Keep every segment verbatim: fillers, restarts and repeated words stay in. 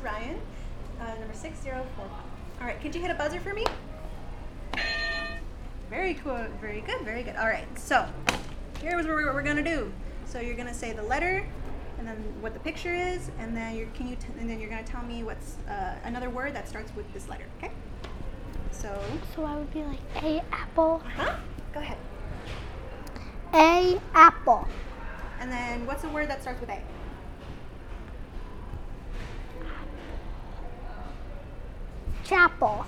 Ryan, uh, number six zero four five. All right, could you hit a buzzer for me? Very cool, very good, very good. All right, so here's what we're, what we're gonna do. So you're gonna say the letter, and then what the picture is, and then you're can you t- and then you're gonna tell me what's uh, another word that starts with this letter. Okay? So. So I would be like A apple. Huh? Go ahead. A apple. And then what's a word that starts with A? Chapel.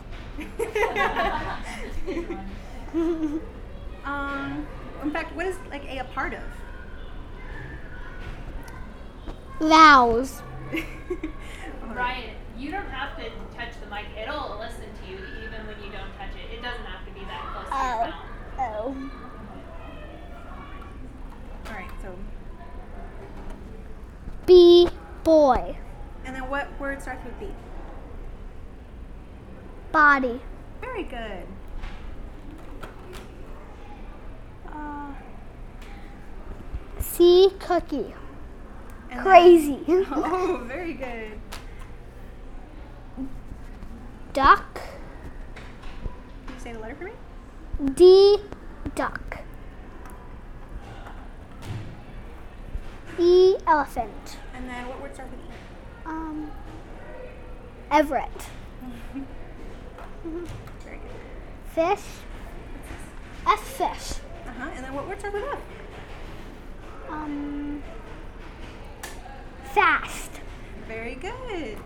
um, in fact, what is like A a part of? Vowels. Ryan, you don't have to touch the mic. It'll listen to you even when you don't touch it. It doesn't have to be that close to your mouth. Oh. All right, so. B boy. And then what word starts with B? Body. Very good. Uh, C cookie. and Crazy. then- oh, very good. Duck. Can you say the letter for me? D duck. E elephant. And then what word starts with E? Um Everett. Very good. Fish. F fish. Uh huh. And then what word starts with F? Um fast. Very good.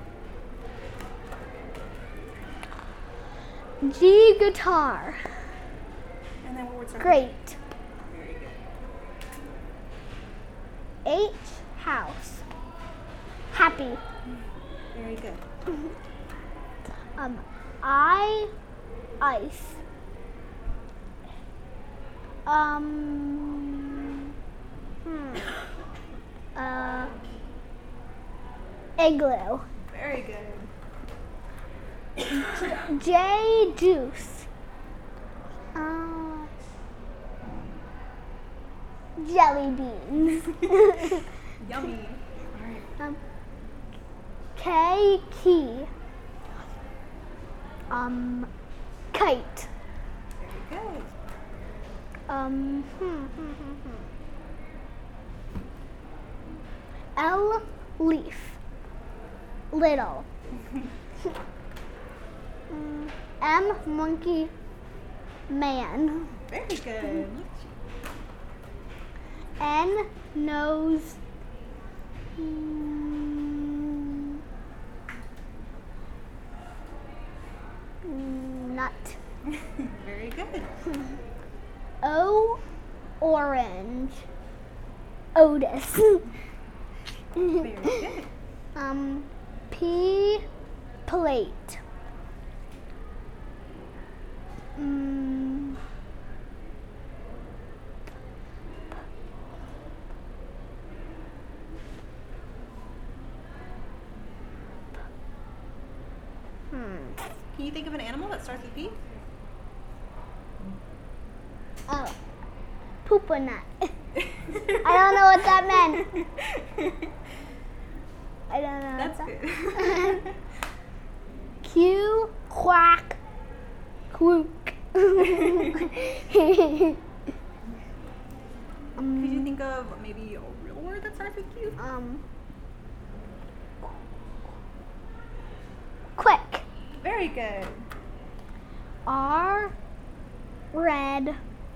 G guitar. And then what word starts Great. with E? Very good. H house. Happy. Very good. Um I ice. Um hmm. Uh igloo. Very good. J juice. Uh, jelly beans. Yummy. All right. um, K key. Um, kite. Very good. Um, hmm, hmm, hmm, hmm. L leaf. Little. Mm, M monkey man. Very good. N nose. Mm, nut. Very good. O orange. Otis. Very good. um P plate. Mm, hmm. Can you think of an animal that starts with P? Oh, poopa nut. I don't know what that meant. I don't know. That's what that good. Q quack quook. Could you think of maybe a real word that starts with Q? um quick. Very good. R red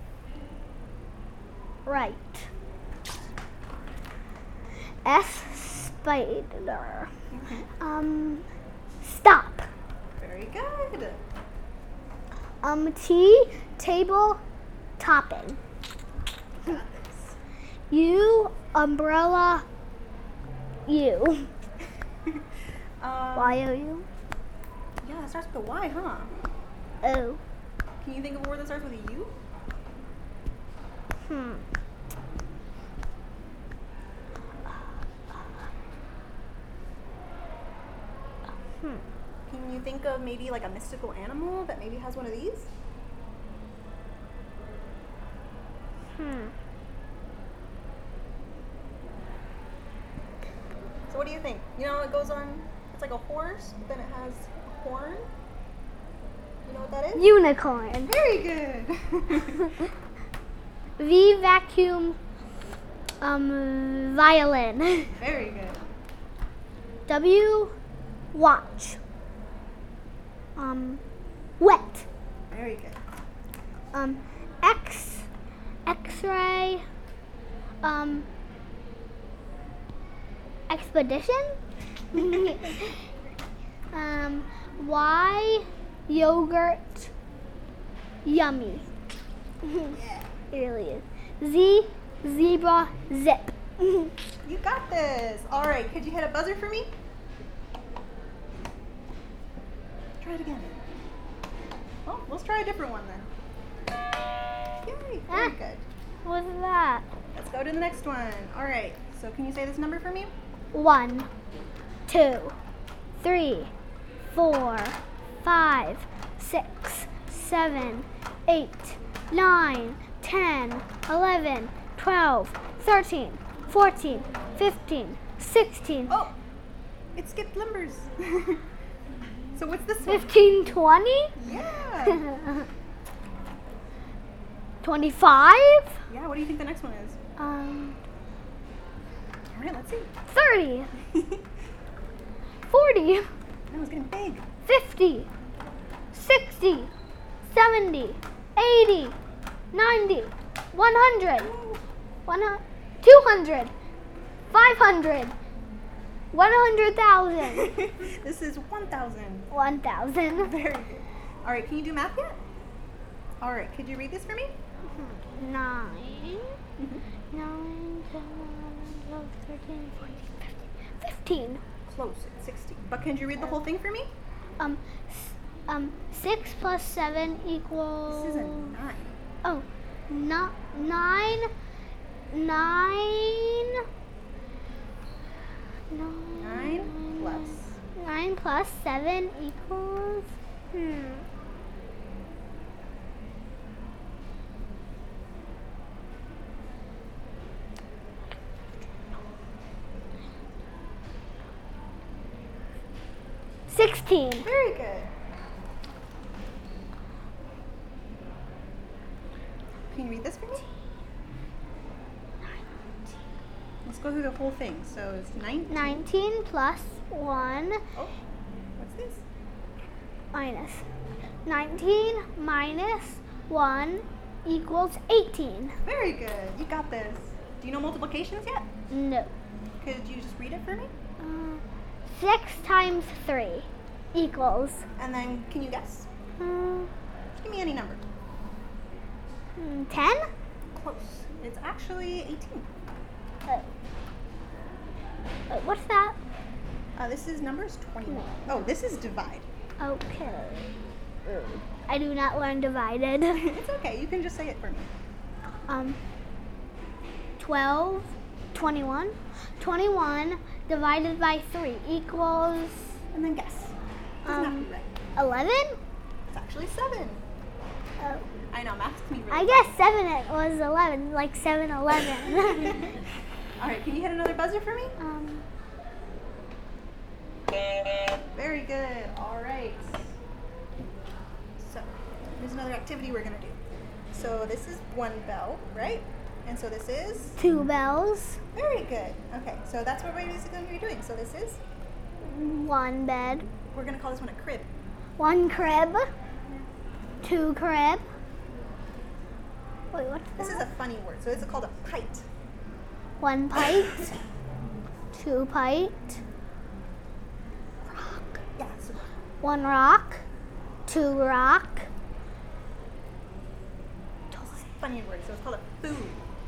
right. S spider. Um stop. Very good. Um T table topping. Got this. U umbrella U. Um, Y O U. Yeah, that starts with a Y, huh? O. Can you think of a word that starts with a U? Hmm. Hmm. Can you think of maybe like a mystical animal that maybe has one of these? Hmm. So what do you think? You know, it goes on, it like a horse, but then it has a horn. You know what that is? Unicorn. Very good. V, vacuum. Um, violin. Very good. W, watch. Um, wet. Very good. Um, X, X-ray. Um, expedition. um, Y, yogurt. Yummy. Yeah. It really is. Z, zebra, zip. You got this. All right. Could you hit a buzzer for me? Try it again. Oh, let's try a different one then. Yay. Very Ah. good. What's that? Let's go to the next one. All right. So can you say this number for me? One, two, three, four, five, six, seven, eight, nine, ten, eleven, twelve, thirteen, fourteen, fifteen, sixteen, Oh, it skipped numbers. So what's this one? fifteen, twenty, Yeah. twenty-five, Yeah, what do you think the next one is? um, All right, let's see. thirty, forty, That was getting big. fifty, sixty, seventy, eighty, ninety, one hundred, one hundred, two hundred, five hundred, one hundred thousand, This is one thousand. one thousand. Very good. All right, can you do math yet? All right, could you read this for me? Nine, Mm-hmm. nine, ten, eleven, twelve, thirteen, fourteen, fifteen, fifteen. Close, it's sixty. But can you read the whole thing for me? Um, s- um, six plus seven equals. This is a nine. Oh, no, nine, nine, nine, Nine plus. nine plus seven equals. Hmm. Sixteen. Very good. Can you read this for me? Let's go through the whole thing. So it's nineteen. Nineteen plus one Oh, what's this? minus. Nineteen minus one equals eighteen. Very good. You got this. Do you know multiplications yet? No. Could you just read it for me? Uh, six times three equals. And then can you guess? Uh, Just give me any number. mm, ten? Close. It's actually eighteen. Uh, uh, what's that? Uh, this is numbers twenty-one. Oh, this is divide. Okay. I do not learn divided. It's okay. You can just say it for me. um, twelve, twenty-one. twenty-one divided by three equals And then guess. Doesn't have to um, be right. eleven? It's actually seven. Oh. I know, maths can be really I guess seven it was eleven, like seven eleven. All right, can you hit another buzzer for me? um, Very good. All right. So, here's another activity we're going to do. So, this is one bell, right? And so this is? two bells, Very good. Okay, so that's what we're basically going to be doing. So, this is? one bed, We're going to call this one a crib. one crib, two crib. Wait, what's This is that? a funny word. So, it's called a pite. One pint, two pint, Yeah, so one rock, two rock, it's a funny word. So, it's called a food.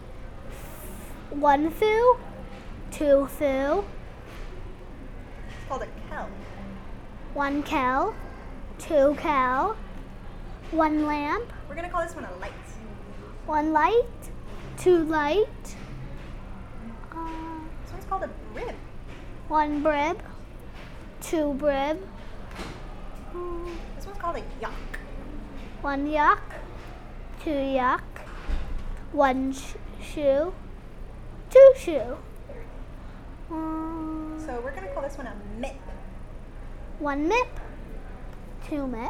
one foo, two foo, It's called a kell. one kell, two kell, one lamp, We're going to call this one a light. one light, two light, uh, This one's called a brib. one brib, two brib, uh, This one's called a yuck. one yuck, two yuck, one sh- shoe, two shoe. Uh, So, we're going to call this one a mip. One mip, two mip,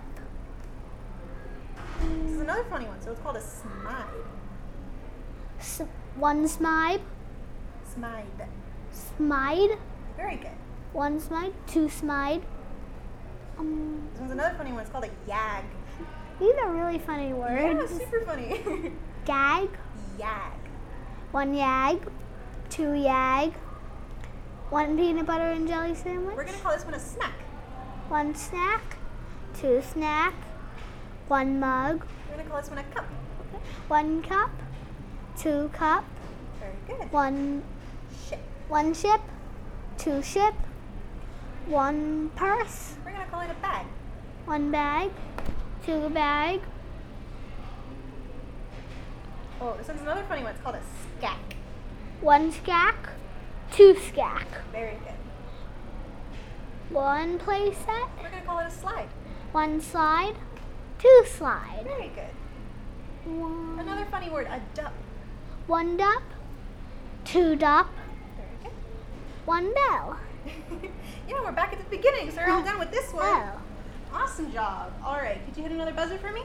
This is another funny one. So it's called a smide. s- one smide, Smide. smide, Very good. one smide, two smide. Um, This one's another funny one. It's called a yag. these are really funny Yeah, words. super funny. Gag, Yag. one yag, two yag, one peanut butter and jelly sandwich, We're gonna call this one a snack. one snack, two snack, one mug, We're gonna call this one a cup. one cup, two cup, Very good. one Ship. one ship, two ship, one purse, We're gonna call it a bag. one bag, two bag, Oh, this one's another funny one. It's called a scack. one scack, two scack, Very good. one play set, We're gonna call it a slide. one slide, two slide, Very good. one, Another funny word, a dup. one dup, two dup, Very good. one bell. Yeah, we're back at the beginning, so we're all done with this one. Oh. Awesome job. All right, could you hit another buzzer for me?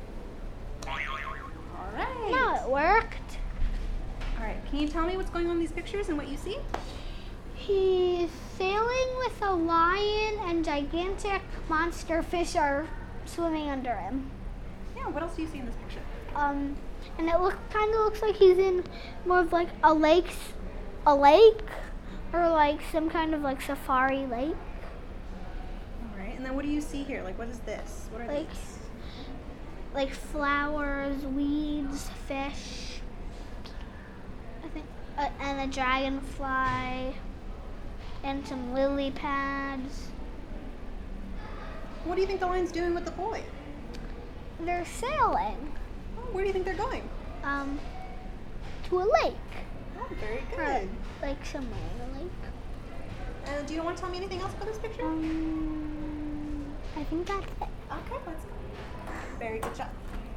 All right. No, it worked. All right, can you tell me what's going on in these pictures and what you see? He's sailing with a lion and gigantic monster fish are swimming under him. Yeah, what else do you see in this picture? Um, and it look kind of looks like he's in more of like a lake, a lake, or like some kind of like safari lake. All right, and then what do you see here? Like, what is this? What are Like- these? Like flowers, weeds, fish. I think, uh, and a dragonfly, and some lily pads. What do you think the lion's doing with the boy? They're sailing, Oh, where do you think they're going? um, to a lake. Oh, very Or, good. like somewhere in a lake. And do you want to tell me anything else about this picture? Um, I think that's it. Okay, let's go. Very good job.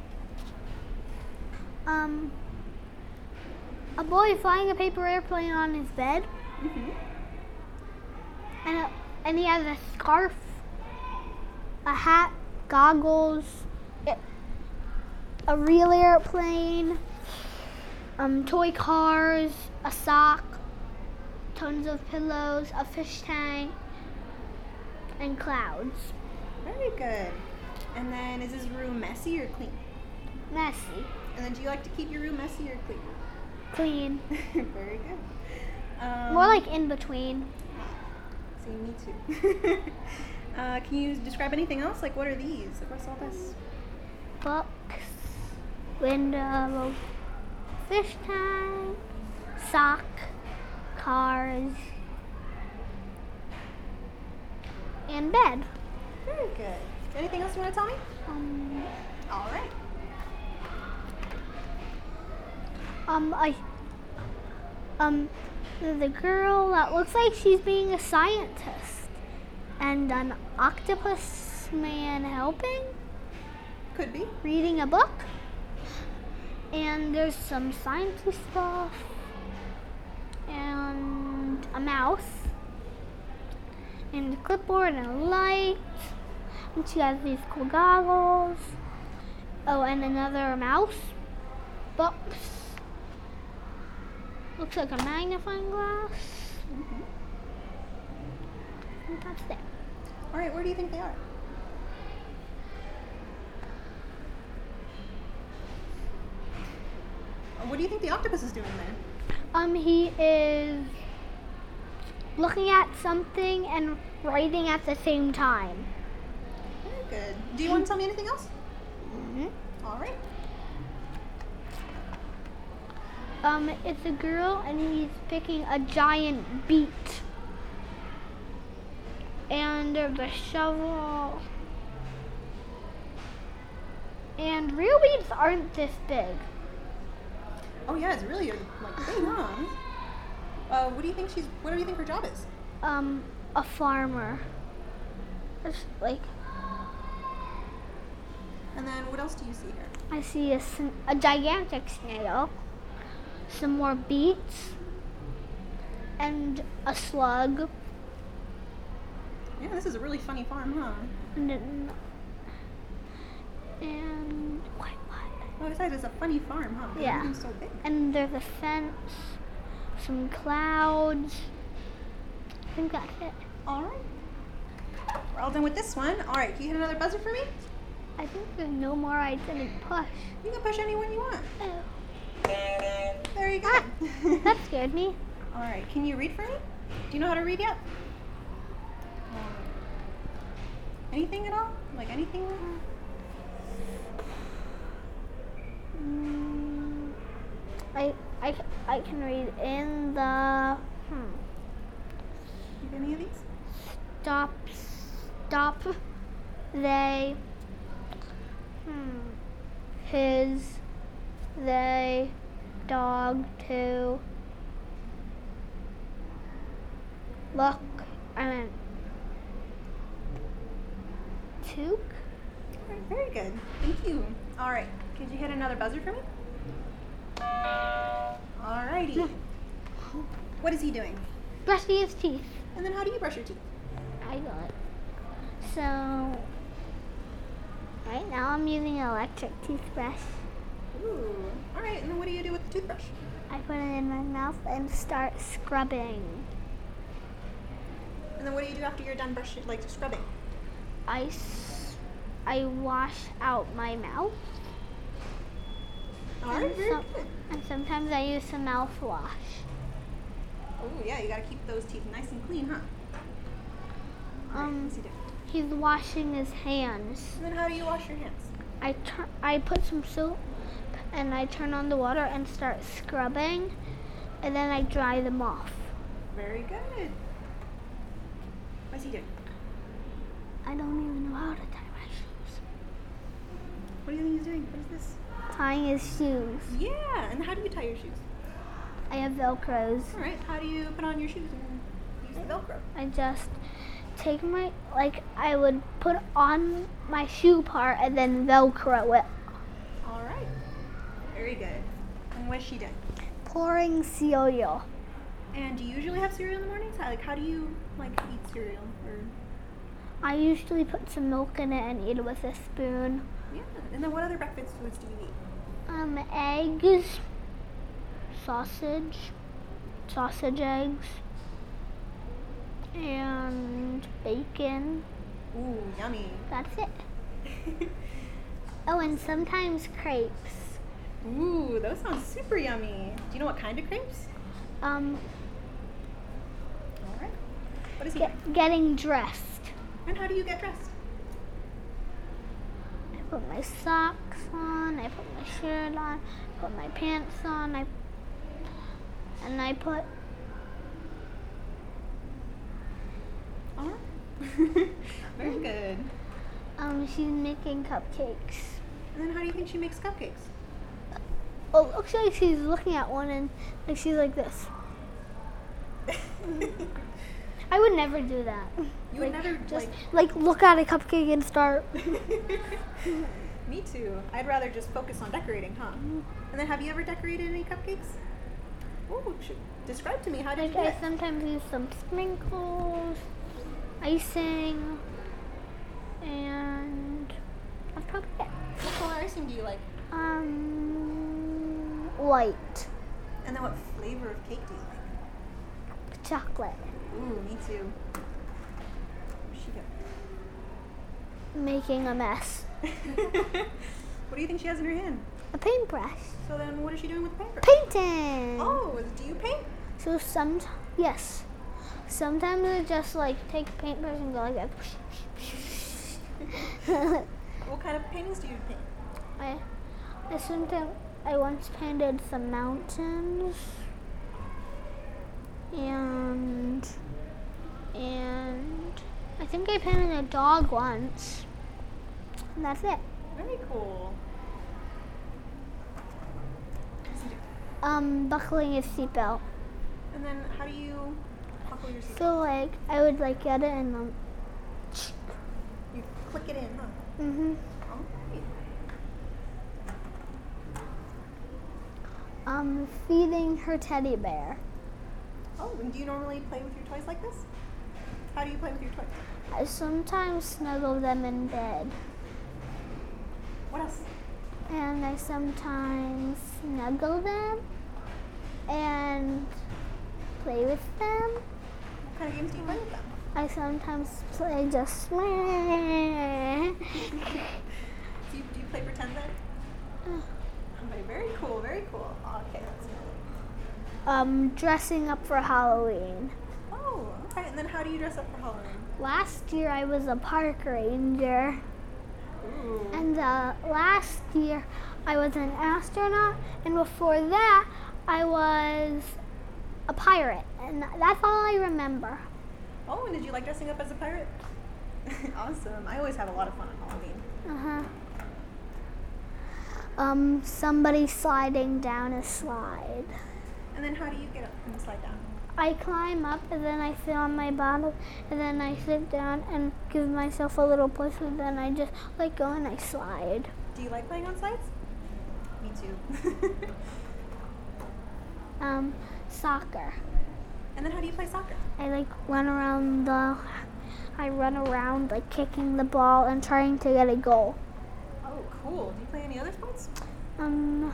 Um, a boy flying a paper airplane on his bed, Mm-hmm. and a, and he has a scarf, a hat, goggles, a, a real airplane, um, toy cars, a sock, tons of pillows, a fish tank, and clouds. Very good. And then is this room messy or clean? Messy, And then do you like to keep your room messy or clean? clean, Very good. Um, more like in between. See, me too. uh, can you describe anything else? Like, what are these? Like, what's all this? Books, window, fish tank, sock, cars, and bed. Very good. Anything else you want to tell me? Um, All right. um, I, um, the girl that looks like she's being a scientist, and an octopus man helping, Could be. reading a book, and there's some sciencey stuff, and a mouse, and a clipboard and a light, and she has these cool goggles. Oh, and another mouse, books, looks like a magnifying glass, Mm-hmm. and that's it. All right, where do you think they are? Uh, What do you think the octopus is doing there? Um, he is looking at something and writing at the same time. Very good. Do you want to tell me anything else? Mm-hmm. All right. Um, it's a girl and he's picking a giant beet. And there's a shovel. And real beets aren't this big. Oh yeah, it's really like big, huh? Uh, what do you think she's? What do you think her job is? Um, a farmer. It's like, And then what else do you see here? I see a, sn- a gigantic snail, some more beets, and a slug. Yeah, Yeah, this is a really funny farm, huh? And then, and what? What? Oh, besides, it's a funny farm, huh? 'Cause Yeah. Everything's so big. And there's a fence, some clouds. I think that's it. All right. We're all done with this one. All right, can you hit another buzzer for me? I think there's no more I didn't push. You can push any one you want. Oh, There you go. Ah, that scared me. All right, can you read for me? Do you know how to read yet? Um, anything at all? Like anything? Mm, I, I, I can read in the hmm, Read any of these? stop, stop, they, hmm, his, they, dog, to, look, I mean, toque? All right, very good. Thank you. All right, could you hit another buzzer for me? All righty. What is he doing? Brushing his teeth. And then how do you brush your teeth? I got it. So, right now I'm using an electric toothbrush. Ooh. All right, and then what do you do with the toothbrush? I put it in my mouth and start scrubbing. And then what do you do after you're done brushing, like scrubbing? I, s- I wash out my mouth. All right, and, very some- good. and sometimes I use some mouthwash. Oh yeah, you gotta keep those teeth nice and clean, huh? All right, Um, what's he doing? He's washing his hands. And then how do you wash your hands? I turn. I put some soap and I turn on the water and start scrubbing, and then I dry them off. Very good. What's he doing? I don't even know how to tie my shoes. What do you think he's doing? What is this? Tying his shoes. Yeah, and how do you tie your shoes? I have Velcros. All right, how do you put on your shoes and use the Velcro? I just take my, like, I would put on my shoe part and then Velcro it. All right, very good. And what's she doing? Pouring cereal. And do you usually have cereal in the mornings? How, like, how do you like eat cereal? Or I usually put some milk in it and eat it with a spoon. yeah, and then what other breakfast foods do you eat? Um, eggs, sausage, sausage eggs, and bacon. Ooh, yummy. That's it. Oh, and sometimes crepes. Ooh, those sound super yummy. Do you know what kind of crepes? Um, All right. What is he get, doing? getting dressed. And how do you get dressed? I put my socks on, I put my shirt on, put my pants on, I and I put All right. Very good. um she's making cupcakes. And then how do you think she makes cupcakes? Oh, it looks like she's looking at one and like she's like this. I would never do that. You would Like, never just like. like look at a cupcake and start. Me too. I'd rather just focus on decorating, huh? And then have you ever decorated any cupcakes? Oh, should describe to me how did Like you do I it? sometimes use some sprinkles, icing, and that's probably it. What color icing do you like? Um, white And then what flavor of cake do you like? chocolate. Ooh, me too. Where's she go? Making a mess. What do you think she has in her hand? A paintbrush. So then what is she doing with the paper? Painting. Oh, do you paint? So some, yes. Sometimes I just like take a paintbrush and go like that. What kind of paintings do you paint? I, I sometimes I once painted some mountains. And and I think I painted a dog once. And that's it. Very cool. Um, buckling his seatbelt. And then how do you buckle your seatbelt? So like I would like get it and um. You click it in, huh? Mhm. Alright. Um, feeding her teddy bear. Oh, and do you normally play with your toys like this? How do you play with your toys? I sometimes snuggle them in bed. What else? And I sometimes snuggle them and play with them. What kind of games do you play with them? I sometimes play just. Do you, do you play pretend then? Okay, very cool, very cool. Okay, that's good. um, dressing up for Halloween. Oh, okay. And then how do you dress up for Halloween? Last year I was a park ranger. Ooh. And uh, last year I was an astronaut, and before that I was a pirate, and that's all I remember. Oh, and did you like dressing up as a pirate? Awesome. I always have a lot of fun on Halloween. Uh-huh. Um, somebody sliding down a slide. And then how do you get up and slide down? I climb up, and then I sit on my bottom, and then I sit down and give myself a little push, and then I just let go and I slide. Do you like playing on slides? Me too. Um, soccer. And then how do you play soccer? I like run around the, I run around like kicking the ball and trying to get a goal. Oh, cool. Do you play any other sports? Um,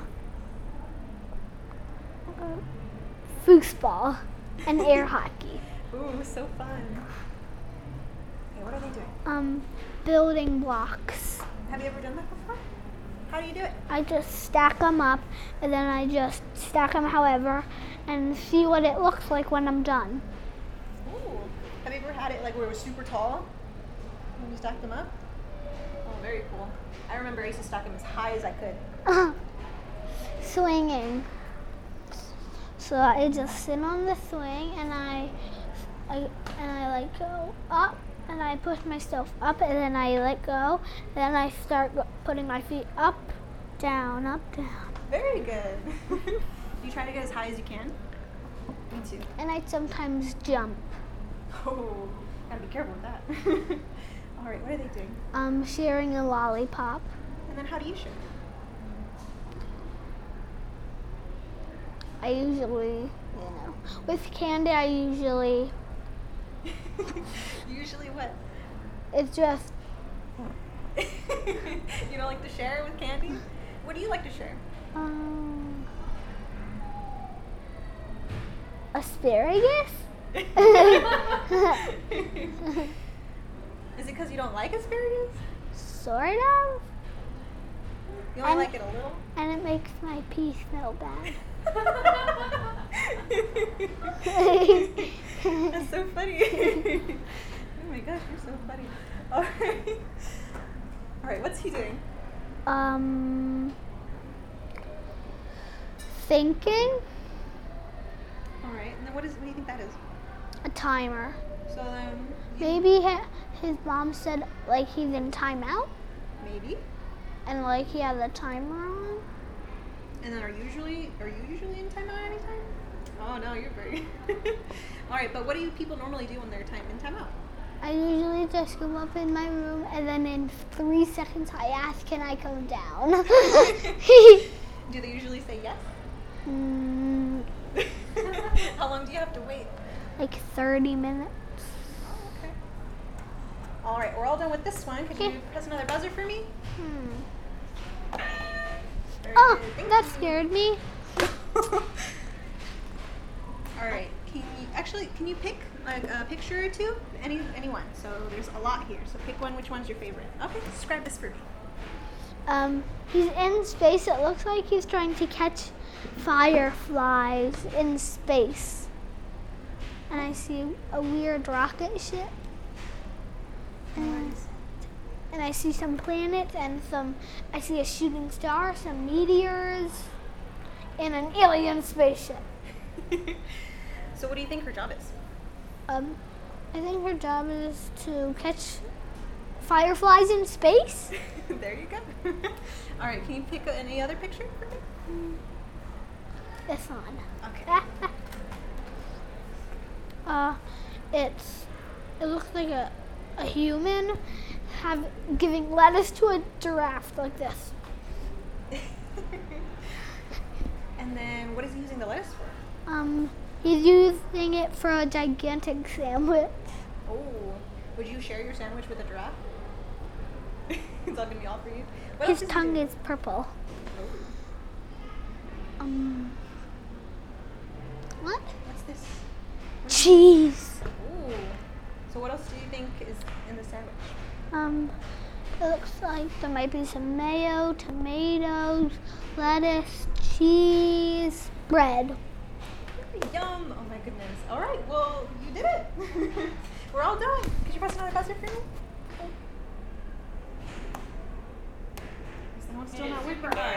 uh, foosball and air hockey. Ooh, so fun. Okay, what are they doing? Um, building blocks. Have you ever done that before? How do you do it? I just stack them up, and then I just stack them however, and see what it looks like when I'm done. Ooh. Have you ever had it like where it was super tall when you stacked them up? Oh, very cool. I remember I used to stack them as high as I could. Swinging. So I just sit on the swing, and I, I and I like go up, and I push myself up, and then I let go. Then I start go- putting my feet up, down, up, down. Very good. Do you try to get as high as you can? Me too. And I sometimes jump. Oh, gotta be careful with that. All right, what are they doing? Um, sharing a lollipop. And then how do you share? I usually, you know, with candy, I usually, Usually what? it's just, You don't like to share with candy? What do you like to share? um, asparagus? Is it because you don't like asparagus? Sort of. You only I'm- like it a little? And it makes my pee smell bad. That's so funny. Oh my gosh, you're so funny. All right. All right, what's he doing? Um, thinking, All right, and then what is? What do you think that is? a timer. So then, you- Maybe hi- his mom said like he's in timeout, maybe. and like he has a timer on. And then are usually are you usually in timeout anytime? Oh no, you're very. All right, but what do you people normally do when they're time in timeout? I usually just go up in my room, and then in three seconds I ask, can I come down? Do they usually say yes? mm, How long do you have to wait? like thirty minutes. Oh, okay. All right, we're all done with this one. Could you Okay. press another buzzer for me? Hmm. Very Oh, good. Thank that you. scared me. All right. Can you, actually, can you pick like a picture or two? Any anyone. So there's a lot here. So pick one. Which one's your favorite? Okay, describe this for me. Um, he's in space. It looks like he's trying to catch fireflies in space. And I see a weird rocket ship. And, Nice. and I see some planets and some, I see a shooting star, some meteors, and an alien spaceship. So what do you think her job is? Um, I think her job is to catch fireflies in space. There you go. All right. Can you pick any other picture for me? This one. Okay. uh, it's, it looks like a, a human have giving lettuce to a giraffe like this. And then what is he using the lettuce for? Um, he's using it for a gigantic sandwich. Oh, Would you share your sandwich with a giraffe? It's all gonna be all for you. What His else does he tongue do? is purple. Um. What? What's this? Cheese. Ooh. So what else do you think is in the sandwich? Um. It looks like there might be some mayo, tomatoes, lettuce, cheese, bread. Yum! Oh my goodness. All right. Well, you did it. We're all done. Could you press another buzzer for me? Is that one still It not is working? super hard.